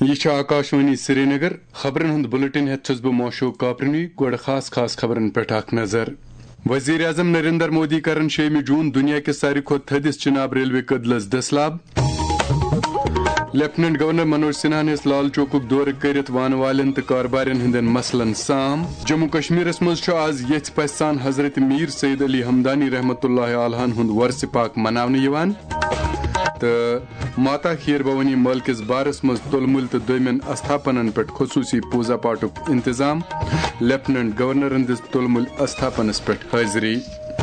یہ آکاشوانی سری نگر خبرن ہند بلٹن ہیت چھس بہ موشوق کاپرنی گوڑ خاص خبرن پہ نظر۔ وزیر اعظم نریندر مودی کرن 6 جون دنیا کے ساری کھت تھدس چناب ریلوے کدلس دسلاب۔ لیفٹننٹ گورنر منوج سنہا یس لال چوکک دور کرت وان والن تو کاربارین ہندن مسلن سام۔ جموں کشمیرس مز آز یھ پس سان حضرت میر سید علی ہمدانی رحمۃ اللہ علیہ ہند ورثہ پاک مناونہ تو ماتا کھیر بھوانی مل کس بارس مز تلمل تو دومین استھاپنن پہ خصوصی پوزا پاٹک انتظام۔ لیفٹننٹ گورنر ہندس تلمل استھاپنس پہ حاضری۔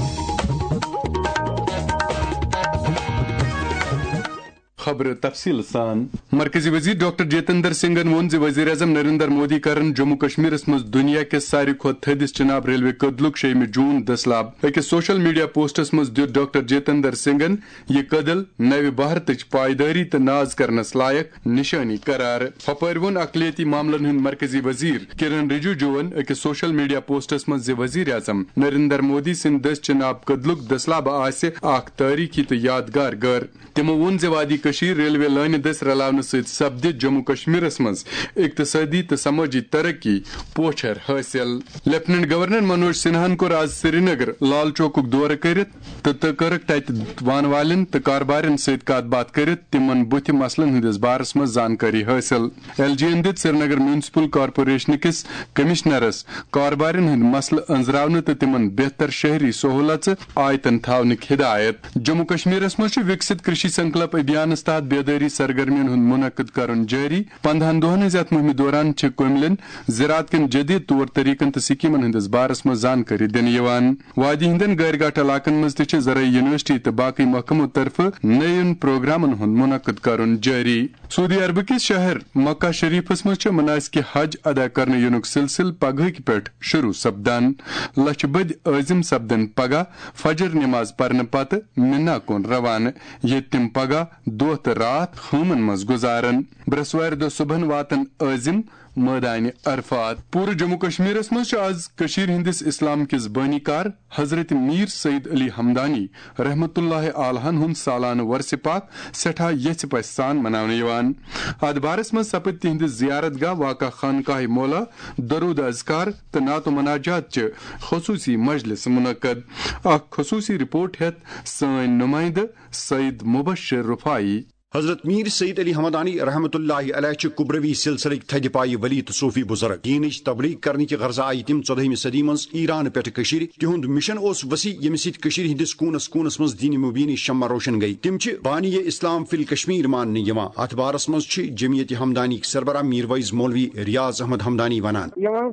خبر تفصیل سان۔ مرکزی وزیر ڈاکٹر جتیندر سنگھن وون وزیر اعظم نریندر مودی کرن جموں کشمیرس مز دنیا کے ساری کھت تھدس چناب ریلوے کدلک 6 جون دسلاب۔ اکس سوشل میڈیا پوسٹس مز دیت ڈاکٹر جتیندر سنگھن یہ کدل نو بھارتچ پائیداری تو ناز کرنس لائق نشانی قرار۔ ہپر وون اقلیتی معاملن ہند مرکزی وزیر کرن رجیجوون اکس سوشل میڈیا پوسٹس مز وزیر اعظم نریندر مودی سند دس چناب کدلک دسلاب آسہ اخ تاریخی تو یادگار گر۔ تمو وون وادی ریلوے لائن دس رلاونہ ست سپد جموں کشمیرس مز اقتصادی تو سماجی ترقی پوچھر حاصل۔ لیفٹننٹ گورنر منوج سنہان کور آز سری نگر لال چوکک دور کرت تو کرک تت وان والن تو کاربارین ست کت بات کرت تمن بت مسلن ہندس بارس مز زانکاری حاصل۔ ایل جی دت سری نگر میونسپل کارپوریشن کس کمشنرس کاربارین ہند مسلہ انزراونہ تو تمن بہتر شہری سہولت آیتن تھونک ہدایت۔ جموں کشمیرس مز وکست کرشی سنکلپ ابھیان تحت بیداری سرگرمین ہند منعقد کرن جاری۔ 15 دہن ہز ات مہم دوران کملن زراعت کن جدید طور طریقن تو سکیمن ہندس بارس مز زانکاری دن وادی ہندن غیر گاٹ علاقن مز تہ زرعی یونیورسٹی تو باقی محکموں طرف نئین پروگرامن ہند منعقد کرن جاری۔ سعودی عرب کس شہر مکہ شریفس مز مناسک حج ادا کرنے ینک سلسل پگہ پہ شروع سپدان۔ لچھ بد عازم سپدن پگہ فجر نماز پرنے پتہ منا کن روانہ یہ تم پگہ دہ تو رات خیمن مز گزارن۔ برسوار دہ صبح واتن عازم میدان عرفات۔ پورہ جموں کشمیرس مز آز کشیر ہندس اسلام کس بانی کار حضرت میر سید علی ہمدانی رحمۃ اللہ علیہ ہند سالانہ ورثہ پاک سٹھا یژھ پس سان مناونہ ات بارس مز سپد تہند زیارت گاہ واقع خانقاہ مولا درود اذکار تو نعت و مناجات چہ خصوصی مجلس منعقد۔ اخ خصوصی رپورٹ ہیت سن نمائندہ سید مبشر رفائی۔ حضرت میر سید علی ہمدانی رحمۃ اللہ علیہ کبروی سلسلک تھد پائی ولی تو صوفی بزرگ دینچ تبلیغ کرنے کی غرض آئی تم 14ویں صدی مز ایران پہ تہد مشن اس وسیع یم ست ہندس کونس کونس مز دین مبینی شمع روشن گئی۔ تم بانی اسلام فی الکشمیر ماننے ات بارس مز جمعیت ہمدانی سربراہ میر ویز مولوی ریاض احمد ہمدانی ونان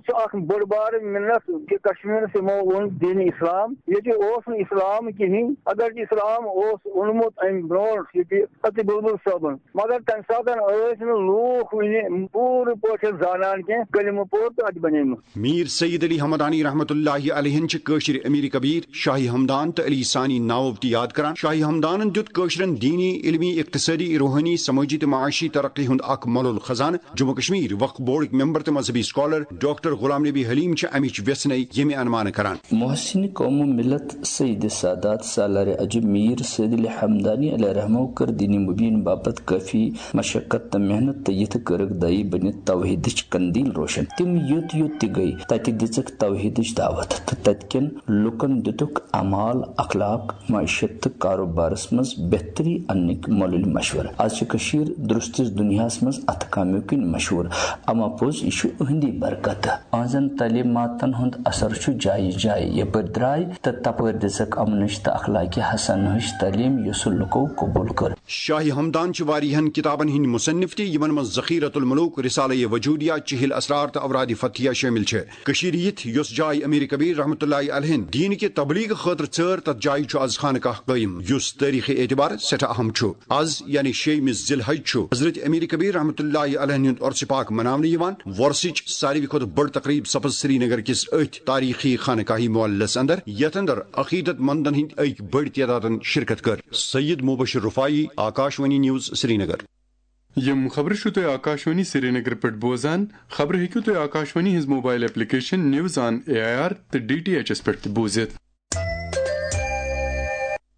بڑ بار منت کہ کشمیر سے دین اسلام یہ اسلام کہین اگر اسلام اونمت ام برو صبن مگر تمہ سات لوک ون پور پہ زانان کی کلمہ پور تو ات بنے میر سید علی ہمدانی رحمۃ اللہ علیہ قشر امیر کبیر شاہی ہمدان تو علی ثانی ناو تہ یاد کران۔ شاہی ہمدان دیت قشرن دینی علمی اقتصادی روحانی سماجی تو معاشی ترقی ہند اک مولول خزانہ۔ جموں کشمیر وقف بورڈ ممبر تو مذہبی سکالر ڈاکٹر غلام نبی حلیم امچ ویسنے یمہ انمان کران۔ محسن قوم و ملت سید سادات سالار عجب میر سید علی ہمدانی علیہ رحمہ کر دینی مبین باپت کافی مشقت تو محنت تو یہ کرک دائی بنت توحید قندیل روشن۔ تم یوت یوت تہ گئی تتہ دک توحید دعوت تو تت کن لکن دتک اعمال اخلاق معیشت تو کاروبارس مز بہتری انک مولل مشورہ۔ آج کشیر درستس دنیاس مز ات کامیو کن مشہور اما پوز یہ اہندی برکت آزن تعلیماتن ہند اثر جائے جائے یپر درائے تو تپر دک امنچ تو اخلاقی حسنچ تعلیم یس لکو قبول کر۔ شاہی ہمدان واریہن کتابن ہند مصنف تہ یمن مز ذخیرۃ الملوک رسالہ وجودیہ چہل اسرار تو اوراد فتحیہ شامل کشیر یت یس جائے امیر کبیر رحمۃ اللہ علیہ دین کے تبلیغ خاطر ژر تت جائے آز خانقاہ قائم یس تاریخی اعتبار سٹھا اہم آز یعنی 6 ذی الحج حضرت امیر کبیر رحمۃ اللہ علیہ ہند عرص پاک مناونہ ورثچ ساروی کھت بڑ تقریب سپز سری نگر کس ات تاریخی خانقاہی محلس اندر یت اندر عقیدت مندن ہند اک بڑ تعداد شرکت کر۔ Syed Mubashir Rafai Akashvani news Srinagar. یم خبر تہ آکاشوانی سری نگر پہ بوزان خبر ہیکو تہ آکاشوانی ہز mobile application news on AIR تو DTH پہ بوزت۔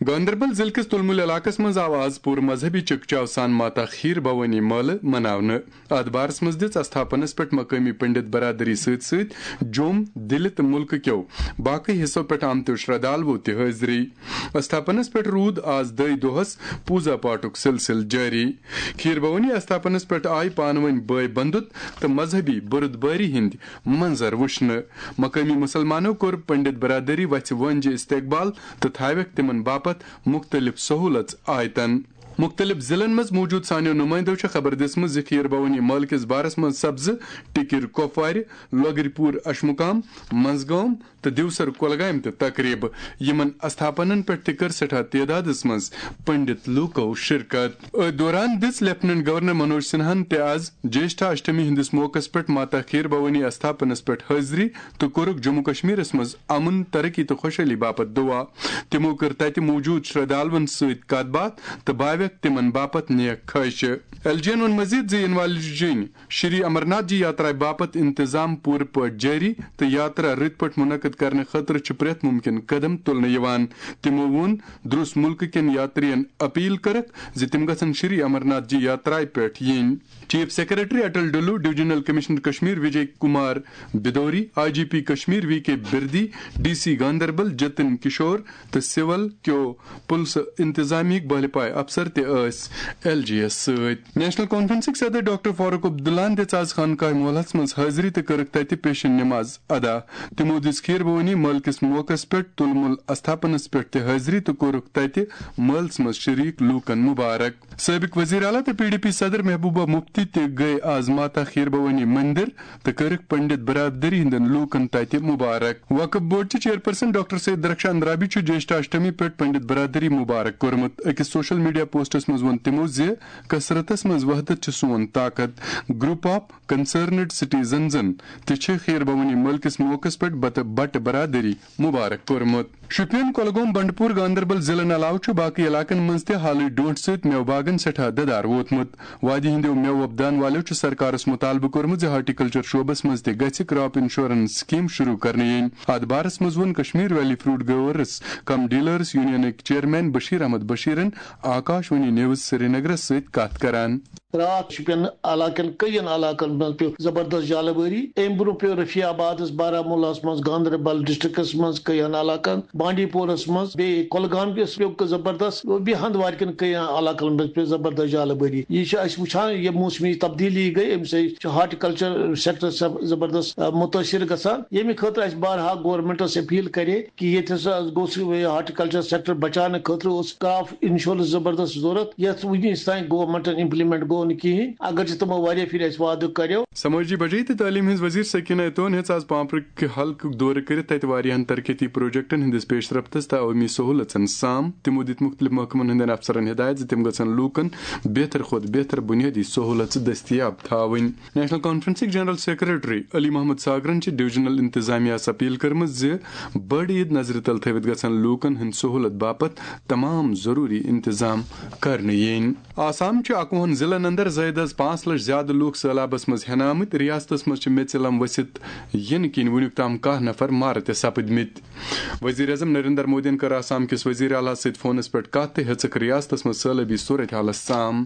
گاندربل ضلع کس تلمل علاقس مز آو آز پور مذہبی چکچاو سان ماتا خیر بھوانی مٲلہٕ مناونہٕ. اتھ بارس مز دِژ استھاپنس پٮ۪ٹھ مقٲمی پنڈت برادری سۭتۍ سۭتۍ جوم دِلہِ تہٕ مُلکہٕ کیو باقٕے حصو پٮ۪ٹھ آمتیو شردالوو تہِ حٲضری. استھاپنس پٮ۪ٹھ روٗد آز دٔے دۄہس پوٗزا پاٹُک سلسلہٕ جٲری. خیر بھوانی استھاپنس پٮ۪ٹھ آیہِ پانہٕ ؤنۍ بٲے بندُت تہٕ مذہبی بُرٕدبٲری ہٕنٛدۍ منظر وٕچھنہٕ. مقٲمی مُسلمانو کوٚر پنڈت برادری وژھِ وٲنٛجہِ استقبال تہٕ تھاویکھ تِمن باپت مختلف سہولت آیتن. مختلف ضلعن مز موجود سانیو نمائندو خبر دِژمٕژ زِ خیر بھوانی مٲلہٕ کِس بارس منٛز سبزٕ ٹِکِر کۄپوارِ لۄگرِ پوٗر اشمُقام منٛزگام تہٕ دیوسر کۄلگامہِ تہٕ تقریٖبہٕ. یِمن استھاپنن پٮ۪ٹھ تہِ کٔر سٮ۪ٹھاہ تعدادس منٛز پنڈت لوٗکو شرکت. أتھۍ دوران دِژ لیفٹنٹ گورنر منوج سنہاہن تہِ آز جیشٹھا اشٹمی ہندِس موقعس پٮ۪ٹھ ماتا خیر بھوانی استھاپنس پٮ۪ٹھ حٲضری تہٕ کوٚرُکھ جموں کشمیرس منٛز امن ترقی تہٕ خۄشحٲلی باپت دعا. تِمو کٔر تتہِ موجود شردالون سۭتۍ کتھ باتھ تہٕ باویکھ تمن باپت نیک خواہشہٕ. ایل جی ووٚن مزید زِ یِنہٕ واجیٚنۍ شری امرناتھ جی یاترا باپت انتظام پوٗرٕ پٲٹھۍ جٲری تہٕ یاترا رٕتۍ پٲٹھۍ منعقد کرنہٕ خٲطرٕ چھِ پرٛٮ۪تھ مُمکِن قدم تُلنہٕ یِوان. تِمو ووٚن دُرُس مُلکہٕ کٮ۪ن یاترین اپیل کٔرٕکھ زِ تِم گژھن شری امرناتھ جی یاترا پٮ۪ٹھ یِنۍ. Chief secretary Atal Dulloo, divisional commissioner Kashmir Vijay Kumar Bidhuri, I G P Kashmir V K Birdi, D C Ganderbal جتن کشور تہٕ سول کیو پُلسہٕ انتظامیہٕکۍ بہلہِ پایہِ افسر تہِ ٲسۍ ایل جی یس سۭتۍ. نیشنل کانفرنسٕکۍ صدر ڈاکٹر فاروق عبداللہن دِژ آز خانقاہ مولس منٛز حٲضری تہٕ کٔرٕکھ تتہِ پیشن نماز ادا. تِمو دِژ خیر بھوانی مٲلہٕ کِس موقعس پٮ۪ٹھ تُلمُل استھاپنس پٮ۪ٹھ تہِ حٲضری تہٕ کوٚرُکھ تتہِ مٲلس منٛز شریٖک لوٗکن مُبارک. سٲبق وزیر اعلیٰ تہٕ پی ڈی پی صدر محبوبہ مفتی تہِ گٔیہِ آز ماتا خیر بھوانی مندر تہٕ کٔرٕکھ پنڈت برادری ہٕنٛدٮ۪ن لوٗکن تتہِ مُبارک. وقف بورڈچہِ چیئرپرسن ڈاکٹر سید رکشا اندرابی چھُ جیشٹھا اشٹمی پٮ۪ٹھ پنڈت برادری مُبارک کوٚرمُت. أکِس سوشل میڈیا پوسٹس منٛز ووٚن تِمو زِ کثرتس منٛز وحدت چھِ سون طاقت. گروپ آف کنسرنڈ سٹیزنزن تہِ چھِ خیر بھوانی مٲلہٕ کِس موقعس پٮ۪ٹھ بٹہٕ برادری مُبارک کوٚرمُت. شُپین، کۄلگوم، بنڈپور، گاندربل ضلعن علاوٕ چھُ باقٕے علاقن منٛز تہِ حالٕے ڈوٗنٛٹھ سۭتۍ میوٕ باغن سٮ۪ٹھاہ دَدار ووتمُت. وادی ہٕنٛدیو میوٕ وۄپداون والیو چھُ سرکارس مُطالبہٕ کوٚرمُت زِ ہارٹیکلچر شعبس منٛز تہِ گژھِ کراپ انشورنس سکیٖم شروٗع کرنہٕ یِنۍ. اتھ بارس منٛز ووٚن Kashmir valley fruit growers cum dealers یونینٕکۍ چیئرمین بشیر احمد بشیرن آکاشوانی نیوز سری نگرس سۭتۍ کتھ کران. رات شپین علاقن کئین علاقن من پہ زبردست جالہ باری. ام برو پہ رفیع آباد بارہمولہ مز گاندربل ڈسٹرکس مز کئین علاقن بانڈی پورس مز بی کولگام کس پہ زبردست بی ہندوار کن کئین علاقن من پہ زبردست جالہ باری. یہ وچان یہ موسمی تبدیلی گئی ام سے ہارٹیکلچر سیکٹر زبردست متاثر گسان. یمہ خاطر اس بارہا گورنمنٹس اپیل کرے کہ یہ گوس ہارٹیکلچر سیکٹر بچانے خاطر اس کراپ انشورنس زبردست ضرورت یت ونس تین گورنمنٹن امپلیمنٹ گو کہیں اگر تمو واریاہ پھر اس وعدٕ کریو. سمٲجی بجائی تہٕ تعلیٖم ہٕنٛز وزیر سکینہ اتون ہیٚژ آز پامپرٕکۍ حلقُک دورٕ کٔرِتھ تتہِ واریاہن ترقیتی پروجیکٹن ہٕنٛدِس پیش رفتس تہٕ عوٲمی سہوٗلژن سام. تِمو دِتۍ مُختٔلِف محکمن ہٕنٛدٮ۪ن افسرن ہدایت زِ تِم گژھن لوٗکن بہتر کھۄتہٕ بہتر بُنیٲدی سہوٗلژ دٔستیاب تھاوٕنۍ. نیشنل کانفرنسٕکۍ جنرل سیکرٹری علی محمد ساگرن چھِ ڈویژنل انتظامیہس اپیل کٔرمٕژ زِ بٔڑ عیٖد نظرِ تل تھٲوِتھ گژھن لوٗکن ہٕنٛدِ سہوٗلت باپتھ تمام ضروٗری انتظام کرنہٕ یِنۍ. آسام چھِ 21 ضلعن اندر زٲیِد از 5 لچھ زیادٕ لوٗکھ سٔہلابس منٛز ہٮ۪نہٕ آمٕتۍ. ریاستس منٛز چھِ میٚژِ لم ؤسِتھ یِنہٕ کِنۍ وُنیُک تام 10 نفر مارٕ تہِ سپٕدمٕتۍ. وزیر اعظم نریندر مودین کٔر آسام کِس وزیر اعلیٰ سۭتۍ فونس پٮ۪ٹھ کتھ تہٕ ہیٚژٕکھ ریاستس منٛز سٲلٲبی صورت حالس سام.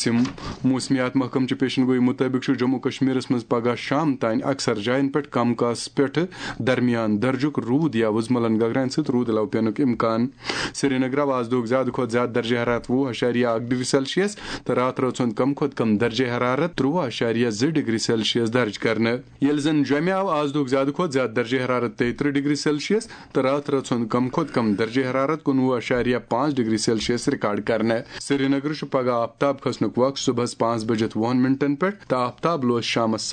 موسمیات محکمچہِ پیشن گوئی مُطٲبِق چھُ جموں کشمیرس منٛز پگہہ شام تام اکثر جاین پٮ۪ٹھ کم کاسس پٮ۪ٹھٕ درمیان درجُک روٗد یا وُزملن گگرانہِ سۭتۍ روٗد علاوٕ پینُک اِمکان. سری نگر آو آز دۄہُک زیادٕ کھۄتہٕ زیادٕ درجہ حرارت 20.1 ڈگری سیلسیس تہٕ راتھ رٲژ ہُنٛد کم کھۄتہٕ کم درجہ حرارت 13.2 ڈگری سیلسیس درج کرنہٕ. ییٚلہِ زن جوٚمہِ آو آز دۄہُک زیادٕ کھۄتہٕ زیادٕ درجہ حرارت 33 ڈگری سیلسیس تہٕ راتھ رٲژ ہُنٛد کم کھۄتہٕ کم درجہ حرارت 19.5 ڈگری سیلسیس رِکارڈ کرنہٕ. سری نگر چھُ پگہہ آفتاب کھسنُک وقت صبحس 5:10 پٮ۪ٹھ تہٕ آفتاب لوس شامس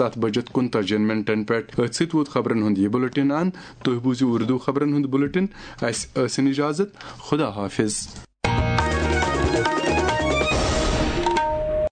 7:39 پٮ۪ٹھ. أتھۍ سۭتۍ ووت خبرن ہُنٛد یہِ بُلٹن اند. تُہۍ بوٗزِو اردو خبرن ہُنٛد بُلٹن. اَسہِ ٲسِن اِجازت. خدا حافظ.